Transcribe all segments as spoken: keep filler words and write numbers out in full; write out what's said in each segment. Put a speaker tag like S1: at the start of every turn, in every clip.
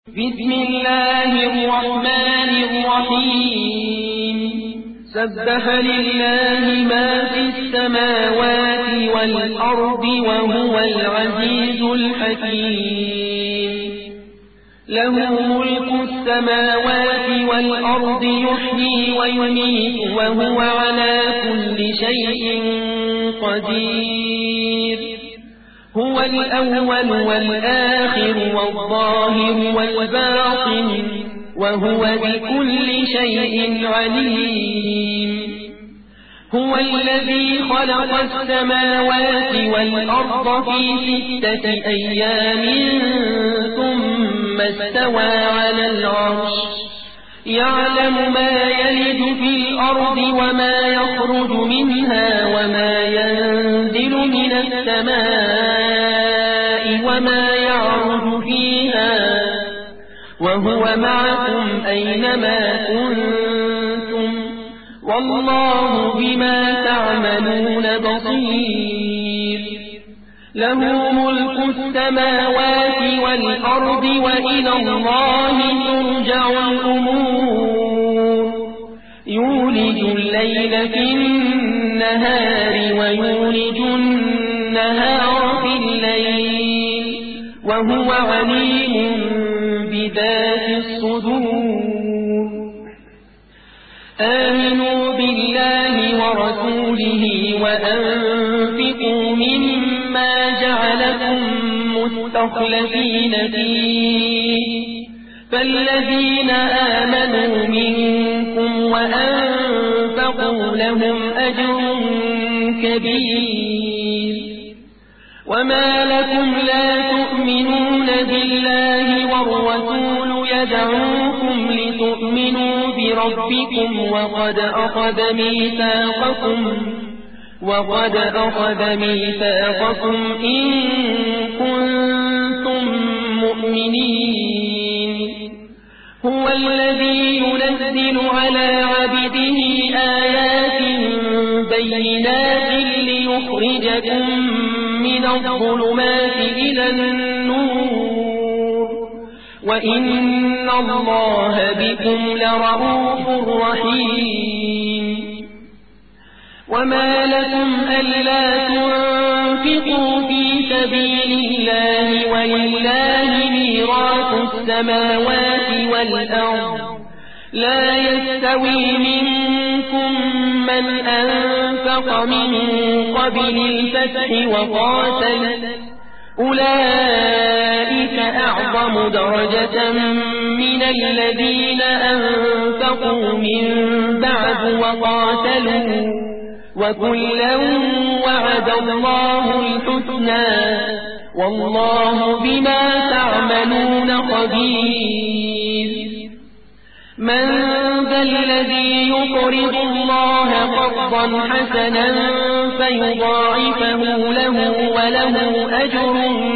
S1: بسم الله الرحمن الرحيم سبح لله ما في السماوات والأرض وهو العزيز الحكيم له ملك السماوات والأرض يحيي ويميت وهو على كل شيء قدير هو الأول والآخر والظاهر والباطن وهو بكل شيء عليم هو الذي خلق السماوات والأرض في ستة أيام ثم استوى على العرش يعلم ما يلج في الأرض وما يخرج منها وما ينزل من السماء وما يعرج فيها وهو معكم أينما كنتم والله بما تعملون بصير له ملك السماوات والأرض وإلى الله ترجع الأمور يولج الليل في النهار ويولج النهار في الليل وهو عليم بذات الصدور آمنوا بالله ورسوله وأنفقوا مما جعلكم مستخلفين فيه فالذين آمنوا منكم وأنفقوا لهم أجر كبير وما لكم لا تؤمنون بالله والرسول يدعوكم لتؤمنوا بربكم وقد أخذ ميثاقكم وقد أخذ ميثاقكم إن كنتم مؤمنين هو الذي ينزل على عبده آيات بينات ليخرجكم من الظلمات إلى النور وإن الله بكم لرؤوف رحيم وما لكم ألا تنفقوا في سبيل الله ولله ميراث السماوات والأرض لا يستوي منكم من أنفق من قبل الفتح وقاتل أولئك أعظم درجة من الذين أنفقوا من بعد وقاتلوا وكلا وعد الله الحسنى والله بما تعملون خبير من ذا الذي يقرض الله قرضا حسنا فيضاعفه له وله أجر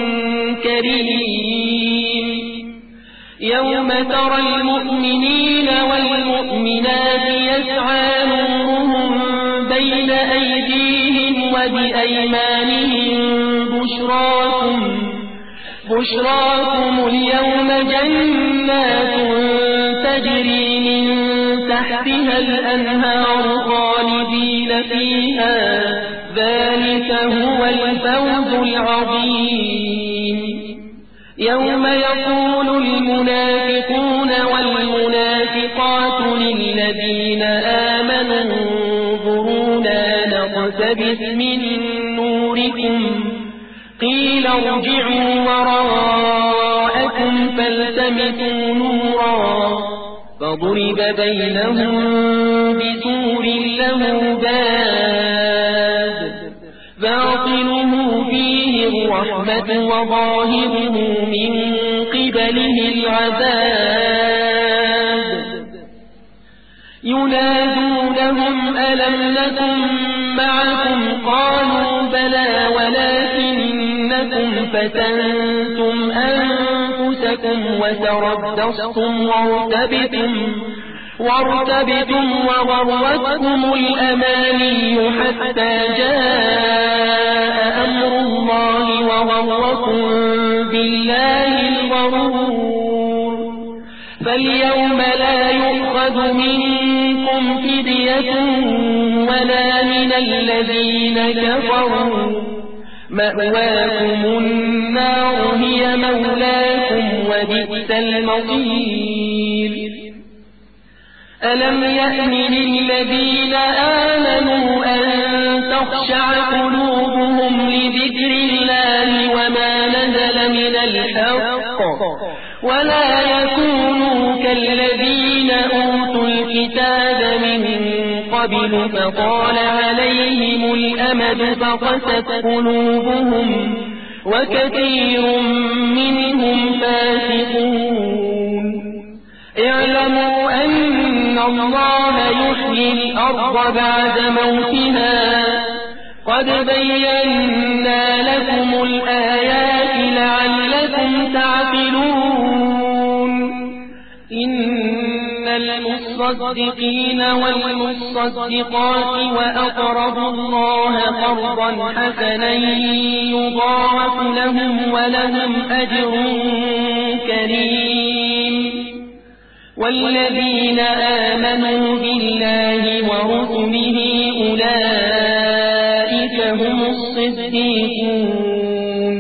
S1: كريم يوم ترى المؤمنين والمؤمنات يسعى نورهم بين أيديهم وبأيمانهم بشراكم بشراكم اليوم جنات تجري من تحتها الأنهار خالدين فيها ذلك هو الفوز العظيم يوم يقول المنافقون والمنافقات للذين آمنوا انظرونا نقتبس من نوركم قيل ارجعوا وراءكم فالتمسوا نورا فضرب بينهم بسور له باب باطنه فيه الرحمة وظاهره من قبله العذاب ينادونهم ألم نكن معكم قالوا بلى ولكنكم فتنتم أنفسكم وتربصتم وارتبتم وارتبتم وغرتكم الأماني حتى جاء أمر الله وغركم بالله الغرور فاليوم لا يؤخذ منكم فدية ولا من الذين كفروا مأواكم النار هي مولاكم وبئس المصير ألم يأن للذين آمنوا أن تخشع قلوبهم لذكر الله وما نزل من الحق ولا يكونوا كالذين أوتوا الكتاب من قبل فطال عليهم الأمد فقست قلوبهم وكثير منهم فاسقون اعلموا أن الله يحيي الأرض بعد موتها قد بينا لكم الآيات لعلكم تعقلون إن المصدقين والمصدقات وأقرضوا الله قرضا حسنا يضاعف لهم ولهم أجر كريم والذين آمنوا بالله ورسله أولئك هم الصديقون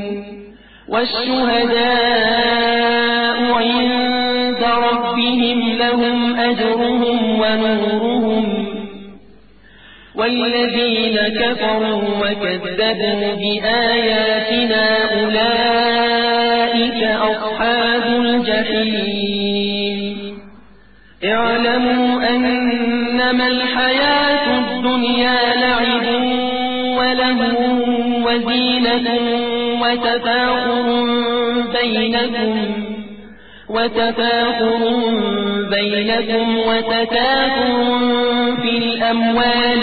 S1: والشهداء عند ربهم لهم أجرهم ونورهم والذين كفروا وكذبوا بآياتنا أولئك أصحاب الجحيم اعلموا أنما الحياة الدنيا لعب وله وزينة وتفاخر بينكم وتفاخر بينكم وتكاثر في الأموال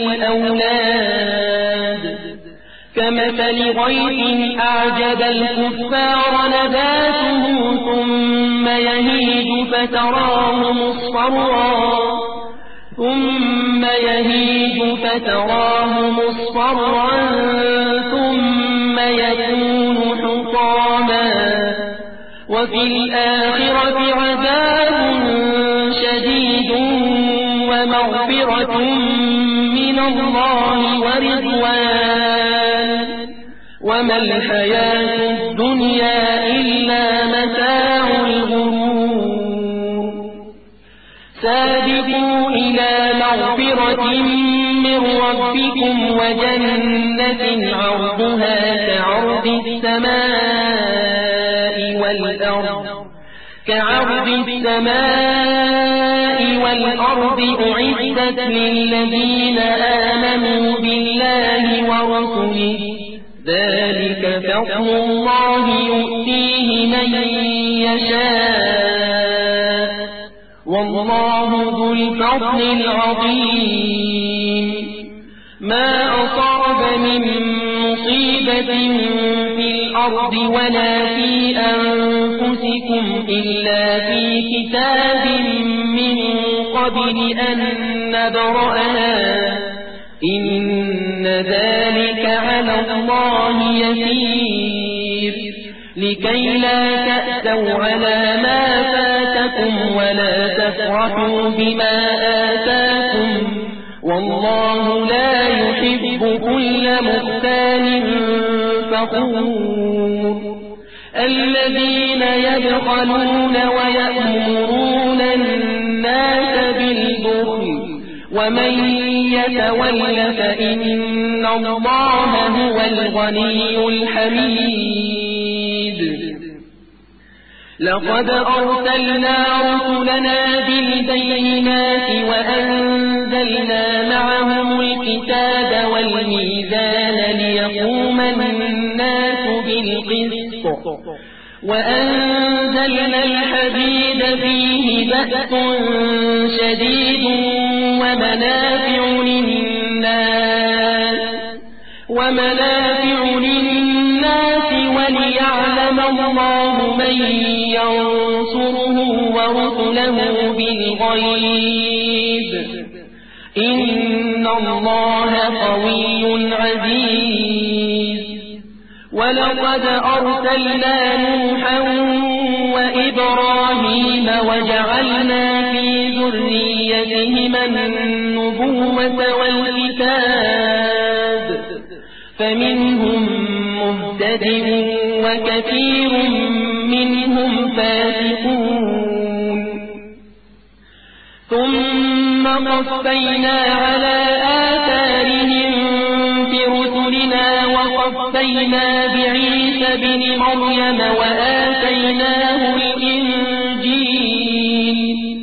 S1: والأولاد كمثل غيث أعجب الكفار نباته ثم يهيج فتراه مصفرا ثم يهيج فتراه مصفرا ثم يكون حطاما وفي الآخرة عذاب شديد ومغفرة من الله ورضوان وما الحياة الدنيا إلا متاع الغرور سابقوا إلى مغفرة من ربكم وجنة عرضها كعرض السماء والأرض كعرض السماء والأرض أعدت للذين آمنوا بالله ورسله ذلك فضل الله يؤتيه من يشاء والله ذو الفضل العظيم ما أصاب من مصيبة في الأرض ولا في أنفسكم إلا في كتاب من قبل أن نبرأها إن ذلك على الله يسير لكي لا تأسوا على ما فاتكم ولا تفرحوا بما آتاكم والله لا يحب كل مختال فخور الذين يبخلون ويأمرون الناس بالبخل ومن يتول فإن الله هو الغني الحميد لقد أرسلنا رسلنا بالبينات وأنزلنا معهم الكتاب والميزان ليقوم الناس بالقسط وأنزلنا الحديد فيه بأس شديد ومنافع للناس ومنافع للناس وليعلم الله من ينصره ورسله بالغيب إن الله قوي عزيز ولقد أرسلنا نوحا وإبراهيم وجعلنا في ذريتهما النبوة والكتاب فمنهم مهتد وكثير منهم فاسقون ثم قفينا على آثارهم برسلنا وقفينا بعيسى بن مريم وآتيناه الإنجيل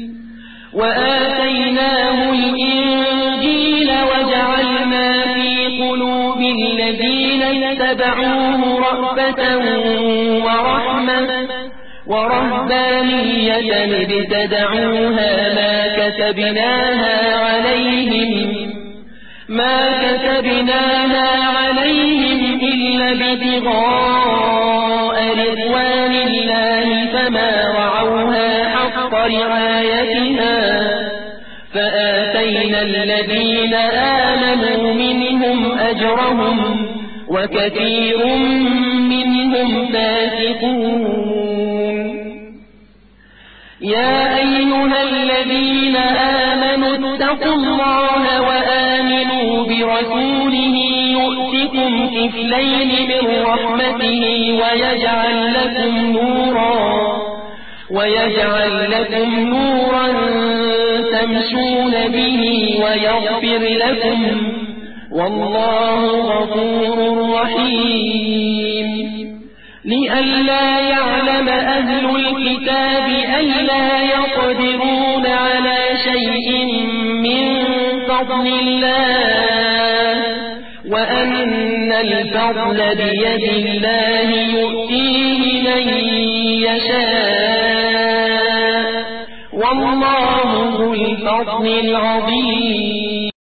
S1: وآتيناه الإنجيل وجعلنا في قلوب الذين اتبعوه رأفة ورحمة ورهبانية ابتدعوها ما كتبناها عليهم ما كتبناها عليهم إلا ابتغاء رضوان الله فما رعوها حق رعايتها فآتينا الذين آمنوا منهم أجرهم وكثير منهم فاسقون يا أيها الذين آمنوا اتقوا الله وآمنوا برسوله يؤتكم كفلين من رحمته ويجعل لكم نورا ويجعل لكم نورا تمشون به ويغفر لكم والله غفور رحيم لئلا يعلم أهل الكتاب ألا يقدرون على شيء من فضل الله وأن الفضل بيد الله يؤتيه من يشاء والله ذو الفضل العظيم.